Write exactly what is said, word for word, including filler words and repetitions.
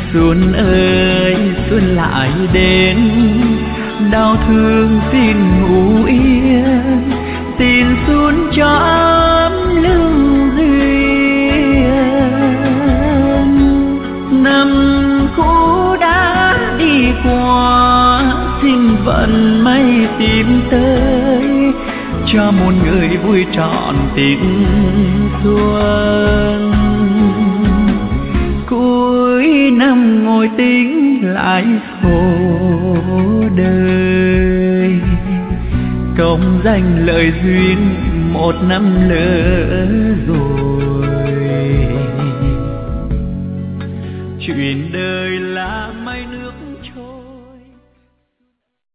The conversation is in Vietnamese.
Xuân ơi xuân lại đến, đau thương xin ngủ yên, xin xuân cho ấm lưu duyên. Năm cũ đã đi qua, xin vận may tìm tới, cho một người vui trọn tình xuân. Cuối năm ngồi tính lại khổ đời, công danh lợi duyên một năm lỡ rồi. Chuyện đời lắm